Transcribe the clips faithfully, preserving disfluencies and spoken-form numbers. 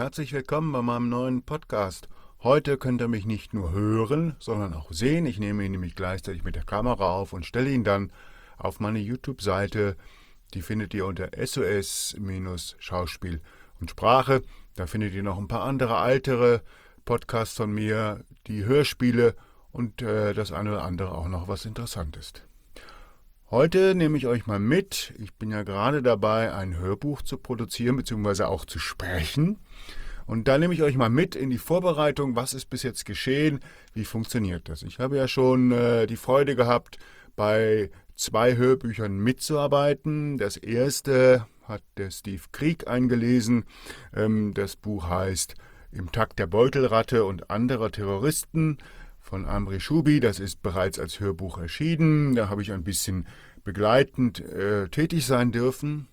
herzlich willkommen bei meinem neuen Podcast. Heute könnt ihr mich nicht nur hören, sondern auch sehen. Ich nehme ihn nämlich gleichzeitig mit der Kamera auf und stelle ihn dann auf meine YouTube-Seite. Die findet ihr unter S O S-Schauspiel und Sprache. Da findet ihr noch ein paar andere ältere Podcasts von mir, die Hörspiele und äh, das eine oder andere auch noch, was interessant ist. Heute nehme ich euch mal mit. Ich bin ja gerade dabei, ein Hörbuch zu produzieren bzw. auch zu sprechen. Und da nehme ich euch mal mit in die Vorbereitung. Was ist bis jetzt geschehen? Wie funktioniert das? Ich habe ja schon äh, die Freude gehabt, bei zwei Hörbüchern mitzuarbeiten. Das erste hat der Steve Krieg eingelesen. Ähm, das Buch heißt Im Takt der Beutelratte und anderer Terroristen von Amri Shubi. Das ist bereits als Hörbuch erschienen. Da habe ich ein bisschen begleitend äh, tätig sein dürfen.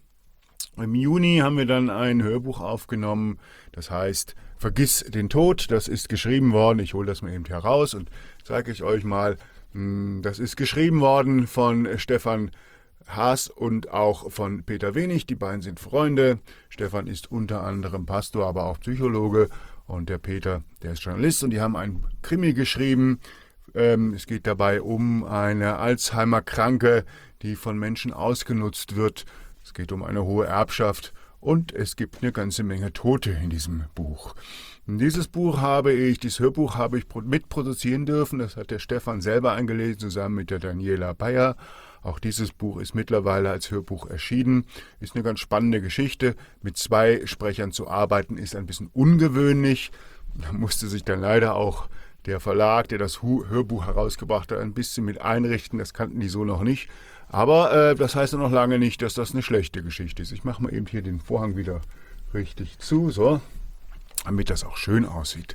Im Juni haben wir dann ein Hörbuch aufgenommen, das heißt Vergiss den Tod. Das ist geschrieben worden, ich hole das mal eben heraus und zeige ich euch mal. Das ist geschrieben worden von Stefan Haas und auch von Peter Wenig. Die beiden sind Freunde. Stefan ist unter anderem Pastor, aber auch Psychologe. Und der Peter, der ist Journalist und die haben ein Krimi geschrieben. Ähm, es geht dabei um eine Alzheimer-Kranke, die von Menschen ausgenutzt wird. Es geht um eine hohe Erbschaft und es gibt eine ganze Menge Tote in diesem Buch. Und dieses Buch habe ich, dieses Hörbuch habe ich mitproduzieren dürfen. Das hat der Stefan selber eingelesen, zusammen mit der Daniela Bayer. Auch dieses Buch ist mittlerweile als Hörbuch erschienen. Ist eine ganz spannende Geschichte. Mit zwei Sprechern zu arbeiten ist ein bisschen ungewöhnlich. Da musste sich dann leider auch der Verlag, der das Hörbuch herausgebracht hat, ein bisschen mit einrichten. Das kannten die so noch nicht. Aber äh, das heißt ja noch lange nicht, dass das eine schlechte Geschichte ist. Ich mache mal eben hier den Vorhang wieder richtig zu, so, damit das auch schön aussieht.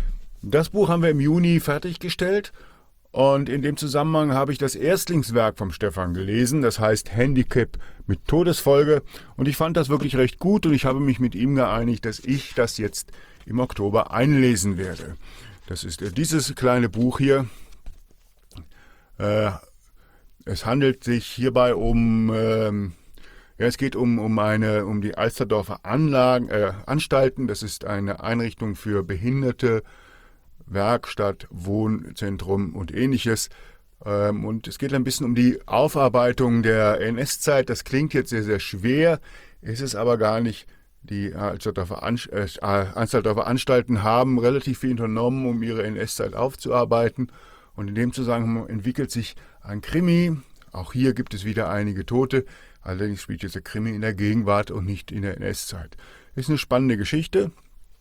Das Buch haben wir im Juni fertiggestellt. Und in dem Zusammenhang habe ich das Erstlingswerk vom Stefan gelesen, das heißt Handicap mit Todesfolge. Und ich fand das wirklich recht gut und ich habe mich mit ihm geeinigt, dass ich das jetzt im Oktober einlesen werde. Das ist äh, dieses kleine Buch hier. Äh, es handelt sich hierbei um, ähm, ja, es geht um, um, eine, um die Alsterdorfer Anlagen, äh, Anstalten. Das ist eine Einrichtung für Behinderte, Werkstatt, Wohnzentrum und ähnliches. Ähm, und es geht ein bisschen um die Aufarbeitung der N S-Zeit. Das klingt jetzt sehr, sehr schwer, ist es aber gar nicht. Die Alsterdorfer Anstalten haben relativ viel unternommen, um ihre N S-Zeit aufzuarbeiten. Und in dem Zusammenhang entwickelt sich ein Krimi. Auch hier gibt es wieder einige Tote. Allerdings spielt jetzt der Krimi in der Gegenwart und nicht in der N S-Zeit. Ist eine spannende Geschichte.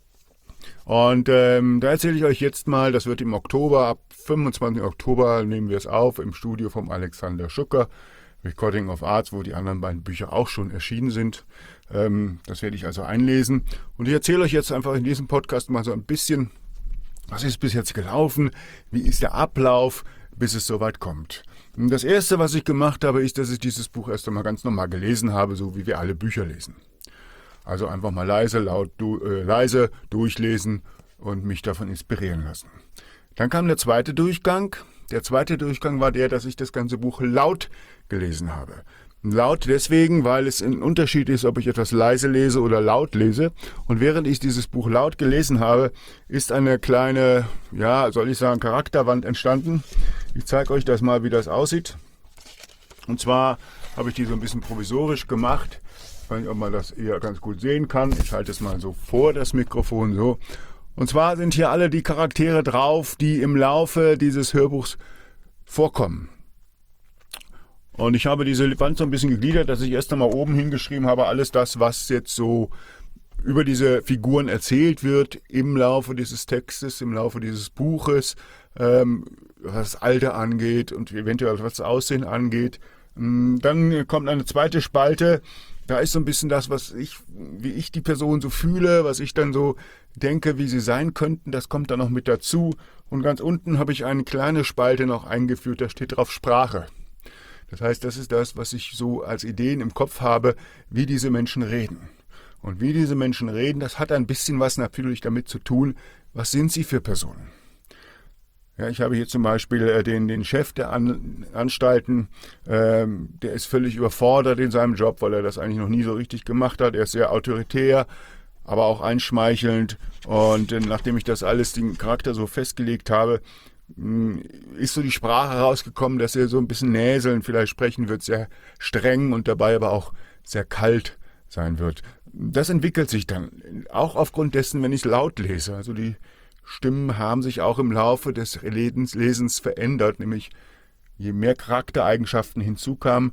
Und ähm, da erzähle ich euch jetzt mal, das wird im Oktober, ab fünfundzwanzigsten Oktober nehmen wir es auf, im Studio vom Alexander Schucker, Recording of Arts, wo die anderen beiden Bücher auch schon erschienen sind. Ähm, das werde ich also einlesen. Und ich erzähle euch jetzt einfach in diesem Podcast mal so ein bisschen, was ist bis jetzt gelaufen, wie ist der Ablauf, bis es soweit kommt. Und das Erste, was ich gemacht habe, ist, dass ich dieses Buch erst einmal ganz normal gelesen habe, so wie wir alle Bücher lesen. Also einfach mal leise, laut, du, äh, leise durchlesen und mich davon inspirieren lassen. Dann kam der zweite Durchgang. Der zweite Durchgang war der, dass ich das ganze Buch laut gelesen habe. Laut deswegen, weil es ein Unterschied ist, ob ich etwas leise lese oder laut lese. Und während ich dieses Buch laut gelesen habe, ist eine kleine, ja, soll ich sagen, Charakterwand entstanden. Ich zeige euch das mal, wie das aussieht. Und zwar habe ich die so ein bisschen provisorisch gemacht. Ich weiß nicht, ob man das eher ganz gut sehen kann. Ich halte es mal so vor das Mikrofon so. Und zwar sind hier alle die Charaktere drauf, die im Laufe dieses Hörbuchs vorkommen. Und ich habe diese Wand so ein bisschen gegliedert, dass ich erst einmal oben hingeschrieben habe, alles das, was jetzt so über diese Figuren erzählt wird im Laufe dieses Textes, im Laufe dieses Buches, ähm, was das Alter angeht und eventuell was das Aussehen angeht. Dann kommt eine zweite Spalte. Da ist so ein bisschen das, was ich, wie ich die Person so fühle, was ich dann so denke, wie sie sein könnten. Das kommt dann noch mit dazu. Und ganz unten habe ich eine kleine Spalte noch eingeführt, da steht drauf Sprache. Das heißt, das ist das, was ich so als Ideen im Kopf habe, wie diese Menschen reden. Und wie diese Menschen reden, das hat ein bisschen was natürlich damit zu tun, was sind sie für Personen. Ja, ich habe hier zum Beispiel äh, den, den Chef der An Anstalten, ähm, der ist völlig überfordert in seinem Job, weil er das eigentlich noch nie so richtig gemacht hat. Er ist sehr autoritär, aber auch einschmeichelnd. Und äh, nachdem ich das alles, den Charakter so festgelegt habe, mh, ist so die Sprache rausgekommen, dass er so ein bisschen näseln vielleicht sprechen wird, sehr streng und dabei aber auch sehr kalt sein wird. Das entwickelt sich dann, auch aufgrund dessen, wenn ich laut lese. Also die Stimmen haben sich auch im Laufe des Lesens, Lesens verändert, nämlich je mehr Charaktereigenschaften hinzukamen,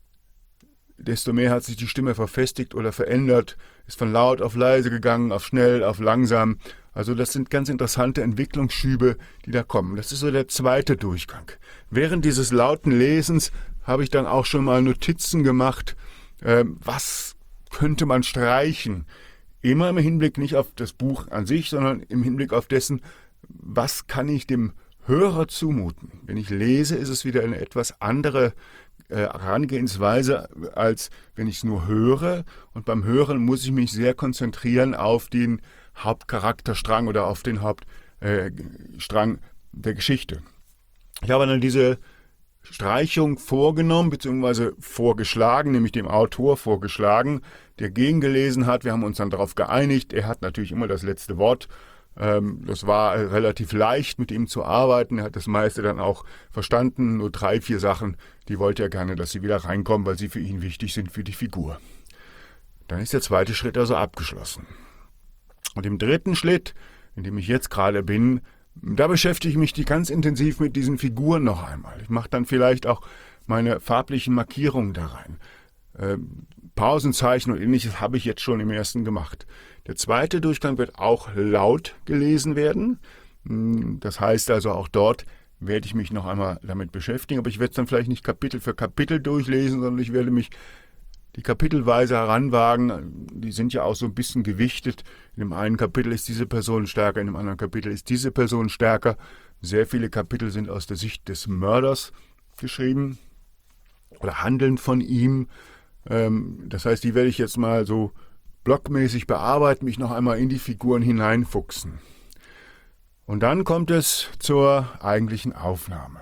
desto mehr hat sich die Stimme verfestigt oder verändert, ist von laut auf leise gegangen, auf schnell, auf langsam. Also das sind ganz interessante Entwicklungsschübe, die da kommen. Das ist so der zweite Durchgang. Während dieses lauten Lesens habe ich dann auch schon mal Notizen gemacht, äh, was könnte man streichen. Immer im Hinblick nicht auf das Buch an sich, sondern im Hinblick auf dessen, was kann ich dem Hörer zumuten. Wenn ich lese, ist es wieder eine etwas andere äh, Herangehensweise, als wenn ich es nur höre. Und beim Hören muss ich mich sehr konzentrieren auf den Hauptcharakterstrang oder auf den Hauptstrang äh, der Geschichte. Ich habe dann diese Streichung vorgenommen, beziehungsweise vorgeschlagen, nämlich dem Autor vorgeschlagen, der gegengelesen hat. Wir haben uns dann darauf geeinigt. Er hat natürlich immer das letzte Wort. Das war relativ leicht, mit ihm zu arbeiten. Er hat das meiste dann auch verstanden. Nur drei, vier Sachen, die wollte er gerne, dass sie wieder reinkommen, weil sie für ihn wichtig sind, für die Figur. Dann ist der zweite Schritt also abgeschlossen. Und im dritten Schritt, in dem ich jetzt gerade bin, da beschäftige ich mich ganz intensiv mit diesen Figuren noch einmal. Ich mache dann vielleicht auch meine farblichen Markierungen da rein. Äh, Pausenzeichen und ähnliches habe ich jetzt schon im ersten gemacht. Der zweite Durchgang wird auch laut gelesen werden. Das heißt also, auch dort werde ich mich noch einmal damit beschäftigen. Aber ich werde es dann vielleicht nicht Kapitel für Kapitel durchlesen, sondern ich werde mich die kapitelweise heranwagen. Die sind ja auch so ein bisschen gewichtet. In dem einen Kapitel ist diese Person stärker, in dem anderen Kapitel ist diese Person stärker. Sehr viele Kapitel sind aus der Sicht des Mörders geschrieben oder handeln von ihm. Das heißt, die werde ich jetzt mal so blockmäßig bearbeiten, mich noch einmal in die Figuren hineinfuchsen. Und dann kommt es zur eigentlichen Aufnahme.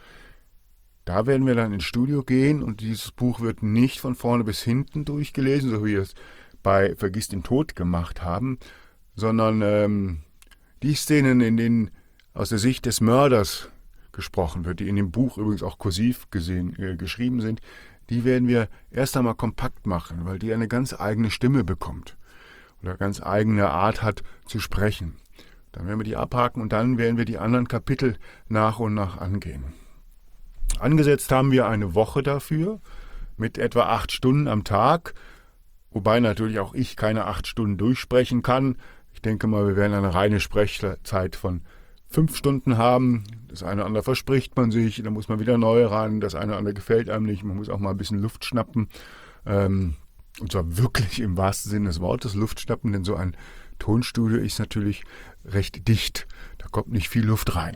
Da werden wir dann ins Studio gehen und dieses Buch wird nicht von vorne bis hinten durchgelesen, so wie wir es bei Vergiss den Tod gemacht haben, sondern ähm, die Szenen, in denen aus der Sicht des Mörders gesprochen wird, die in dem Buch übrigens auch kursiv gesehen, äh, geschrieben sind, die werden wir erst einmal kompakt machen, weil die eine ganz eigene Stimme bekommt oder ganz eigene Art hat zu sprechen. Dann werden wir die abhaken und dann werden wir die anderen Kapitel nach und nach angehen. Angesetzt haben wir eine Woche dafür mit etwa acht Stunden am Tag, wobei natürlich auch ich keine acht Stunden durchsprechen kann. Ich denke mal, wir werden eine reine Sprechzeit von fünf Stunden haben. Das eine oder andere verspricht man sich, da muss man wieder neu ran, das eine oder andere gefällt einem nicht, man muss auch mal ein bisschen Luft schnappen. Ähm, und zwar wirklich im wahrsten Sinne des Wortes Luft schnappen, denn so ein Tonstudio ist natürlich recht dicht. Da kommt nicht viel Luft rein.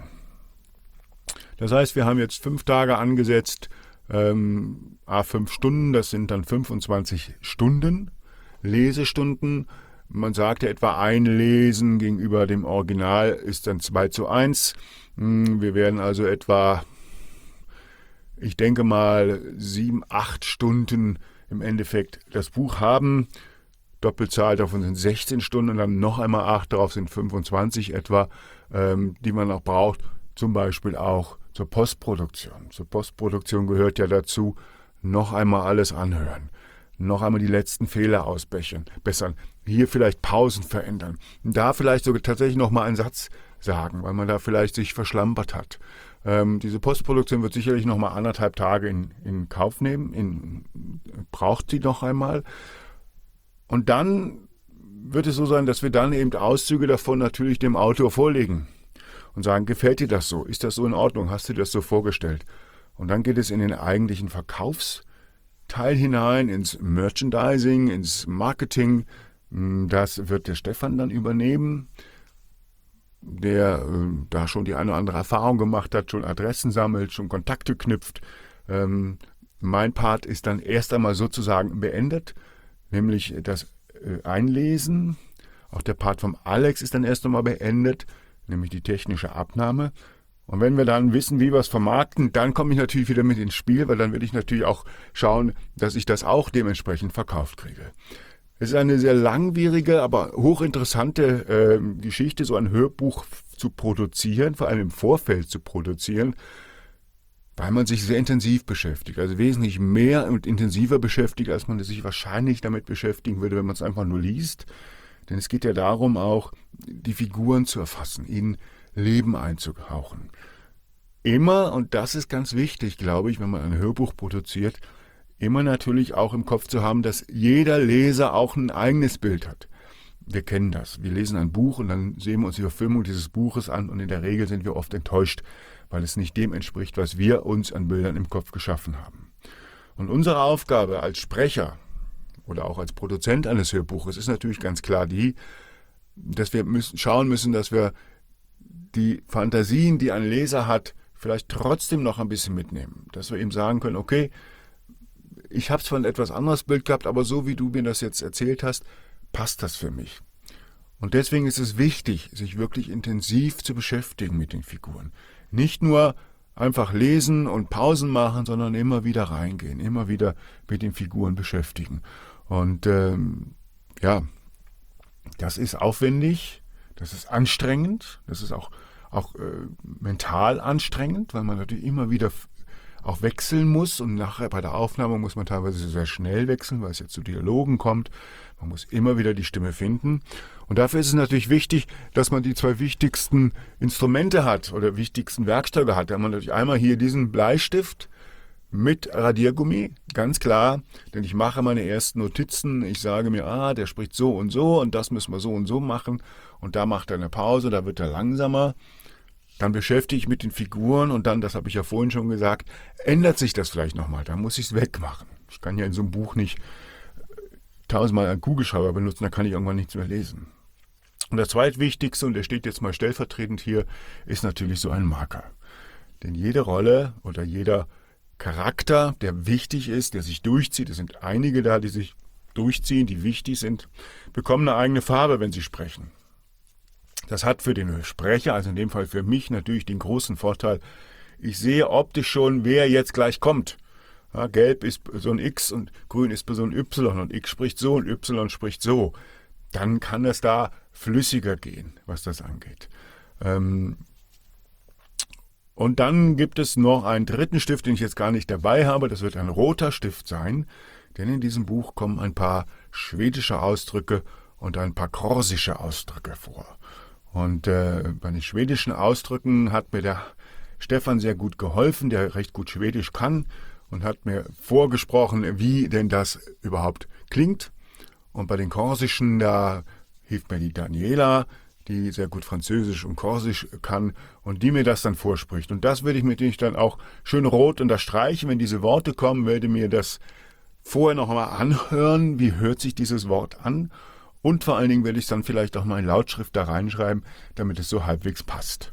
Das heißt, wir haben jetzt fünf Tage angesetzt, ähm, à fünf Stunden, das sind dann fünfundzwanzig Stunden, Lesestunden. Man sagte etwa ein Lesen gegenüber dem Original ist dann zwei zu eins. Wir werden also etwa, ich denke mal, sieben, acht Stunden im Endeffekt das Buch haben. Doppelzahl davon sind sechzehn Stunden und dann noch einmal acht, darauf sind fünfundzwanzig etwa, ähm, die man auch braucht, zum Beispiel auch zur Postproduktion. Zur Postproduktion gehört ja dazu, noch einmal alles anhören, noch einmal die letzten Fehler ausbessern, bessern, hier vielleicht Pausen verändern, da vielleicht sogar tatsächlich noch mal einen Satz sagen, weil man da vielleicht sich verschlampert hat. Ähm, diese Postproduktion wird sicherlich noch mal anderthalb Tage in, in Kauf nehmen, in, braucht sie noch einmal. Und dann wird es so sein, dass wir dann eben Auszüge davon natürlich dem Autor vorlegen und sagen, gefällt dir das so? Ist das so in Ordnung? Hast du dir das so vorgestellt? Und dann geht es in den eigentlichen Verkaufsteil hinein, ins Merchandising, ins Marketing. Das wird der Stefan dann übernehmen, der äh, da schon die eine oder andere Erfahrung gemacht hat, schon Adressen sammelt, schon Kontakte knüpft. Ähm, mein Part ist dann erst einmal sozusagen beendet, nämlich das äh, Einlesen. Auch der Part vom Alex ist dann erst einmal beendet, nämlich die technische Abnahme. Und wenn wir dann wissen, wie wir es vermarkten, dann komme ich natürlich wieder mit ins Spiel, weil dann will ich natürlich auch schauen, dass ich das auch dementsprechend verkauft kriege. Es ist eine sehr langwierige, aber hochinteressante äh, Geschichte, so ein Hörbuch zu produzieren, vor allem im Vorfeld zu produzieren, weil man sich sehr intensiv beschäftigt, also wesentlich mehr und intensiver beschäftigt, als man sich wahrscheinlich damit beschäftigen würde, wenn man es einfach nur liest. Denn es geht ja darum, auch die Figuren zu erfassen, ihnen Leben einzuhauchen. Immer, und das ist ganz wichtig, glaube ich, wenn man ein Hörbuch produziert, immer natürlich auch im Kopf zu haben, dass jeder Leser auch ein eigenes Bild hat. Wir kennen das. Wir lesen ein Buch und dann sehen wir uns die Verfilmung dieses Buches an und in der Regel sind wir oft enttäuscht, weil es nicht dem entspricht, was wir uns an Bildern im Kopf geschaffen haben. Und unsere Aufgabe als Sprecher oder auch als Produzent eines Hörbuches ist natürlich ganz klar die, dass wir müssen, schauen müssen, dass wir die Fantasien, die ein Leser hat, vielleicht trotzdem noch ein bisschen mitnehmen. Dass wir ihm sagen können, okay, ich habe zwar ein etwas anderes Bild gehabt, aber so wie du mir das jetzt erzählt hast, passt das für mich. Und deswegen ist es wichtig, sich wirklich intensiv zu beschäftigen mit den Figuren. Nicht nur einfach lesen und Pausen machen, sondern immer wieder reingehen, immer wieder mit den Figuren beschäftigen. Und ähm, ja, das ist aufwendig, das ist anstrengend, das ist auch, auch äh, mental anstrengend, weil man natürlich immer wieder auch wechseln muss und nachher bei der Aufnahme muss man teilweise sehr schnell wechseln, weil es ja zu Dialogen kommt. Man muss immer wieder die Stimme finden. Und dafür ist es natürlich wichtig, dass man die zwei wichtigsten Instrumente hat oder wichtigsten Werkzeuge hat. Da haben wir natürlich einmal hier diesen Bleistift mit Radiergummi, ganz klar, denn ich mache meine ersten Notizen. Ich sage mir, ah, der spricht so und so und das müssen wir so und so machen. Und da macht er eine Pause, da wird er langsamer. Dann beschäftige ich mich mit den Figuren und dann, das habe ich ja vorhin schon gesagt, ändert sich das vielleicht nochmal. Dann muss ich es wegmachen. Ich kann ja in so einem Buch nicht tausendmal einen Kugelschreiber benutzen, da kann ich irgendwann nichts mehr lesen. Und das zweitwichtigste, und der steht jetzt mal stellvertretend hier, ist natürlich so ein Marker. Denn jede Rolle oder jeder Charakter, der wichtig ist, der sich durchzieht, es sind einige da, die sich durchziehen, die wichtig sind, bekommen eine eigene Farbe, wenn sie sprechen. Das hat für den Sprecher, also in dem Fall für mich, natürlich den großen Vorteil, ich sehe optisch schon, wer jetzt gleich kommt. Ja, gelb ist Person X und grün ist Person Y und X spricht so und Y spricht so. Dann kann es da flüssiger gehen, was das angeht. Ähm und dann gibt es noch einen dritten Stift, den ich jetzt gar nicht dabei habe. Das wird ein roter Stift sein, denn in diesem Buch kommen ein paar schwedische Ausdrücke und ein paar korsische Ausdrücke vor. Und äh, bei den schwedischen Ausdrücken hat mir der Stefan sehr gut geholfen, der recht gut Schwedisch kann und hat mir vorgesprochen, wie denn das überhaupt klingt. Und bei den korsischen, da hilft mir die Daniela, die sehr gut Französisch und Korsisch kann und die mir das dann vorspricht. Und das würde ich mir natürlich dann auch schön rot unterstreichen. Wenn diese Worte kommen, werde mir das vorher noch mal anhören. Wie hört sich dieses Wort an? Und vor allen Dingen werde ich es dann vielleicht auch mal in Lautschrift da reinschreiben, damit es so halbwegs passt.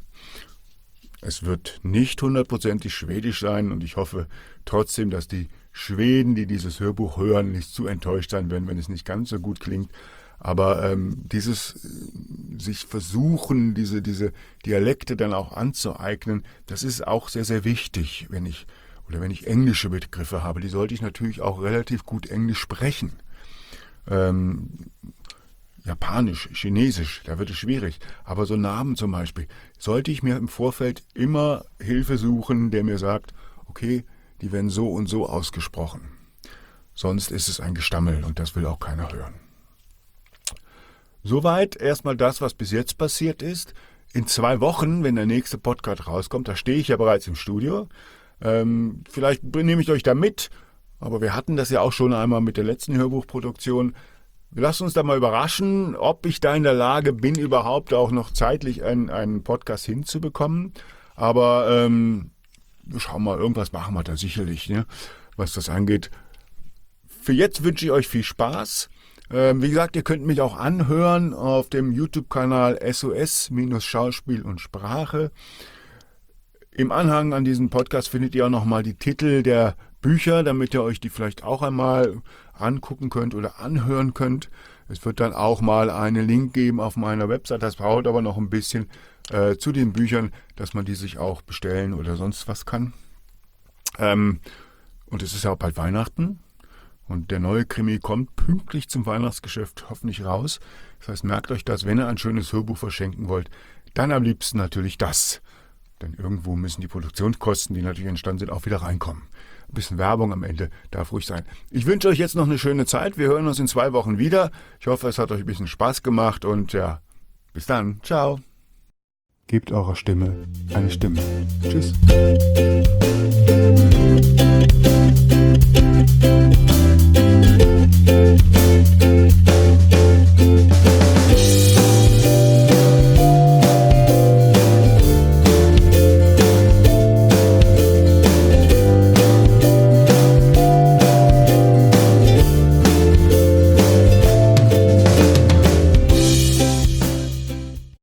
Es wird nicht hundertprozentig schwedisch sein und ich hoffe trotzdem, dass die Schweden, die dieses Hörbuch hören, nicht zu enttäuscht sein werden, wenn es nicht ganz so gut klingt. Aber ähm, dieses äh, sich versuchen, diese, diese Dialekte dann auch anzueignen, das ist auch sehr, sehr wichtig, wenn ich, oder wenn ich englische Begriffe habe. Die sollte ich natürlich auch relativ gut Englisch sprechen. Ähm, Japanisch, Chinesisch, da wird es schwierig. Aber so Namen zum Beispiel, sollte ich mir im Vorfeld immer Hilfe suchen, der mir sagt, okay, die werden so und so ausgesprochen. Sonst ist es ein Gestammel und das will auch keiner hören. Soweit erstmal das, was bis jetzt passiert ist. In zwei Wochen, wenn der nächste Podcast rauskommt, da stehe ich ja bereits im Studio. Ähm, vielleicht nehme ich euch da mit, aber wir hatten das ja auch schon einmal mit der letzten Hörbuchproduktion. Lasst uns da mal überraschen, ob ich da in der Lage bin, überhaupt auch noch zeitlich einen, einen Podcast hinzubekommen. Aber ähm, wir schauen mal, irgendwas machen wir da sicherlich, ne, was das angeht. Für jetzt wünsche ich euch viel Spaß. Ähm, wie gesagt, ihr könnt mich auch anhören auf dem YouTube-Kanal S O S-Schauspiel und Sprache. Im Anhang an diesem Podcast findet ihr auch nochmal die Titel der Bücher, damit ihr euch die vielleicht auch einmal angucken könnt oder anhören könnt. Es wird dann auch mal einen Link geben auf meiner Website. Das braucht aber noch ein bisschen äh, zu den Büchern, dass man die sich auch bestellen oder sonst was kann. Ähm, und es ist ja auch bald Weihnachten. Und der neue Krimi kommt pünktlich zum Weihnachtsgeschäft hoffentlich raus. Das heißt, merkt euch das, wenn ihr ein schönes Hörbuch verschenken wollt, dann am liebsten natürlich das. Denn irgendwo müssen die Produktionskosten, die natürlich entstanden sind, auch wieder reinkommen. Ein bisschen Werbung am Ende darf ruhig sein. Ich wünsche euch jetzt noch eine schöne Zeit. Wir hören uns in zwei Wochen wieder. Ich hoffe, es hat euch ein bisschen Spaß gemacht und ja, bis dann. Ciao. Gebt eurer Stimme eine Stimme. Tschüss.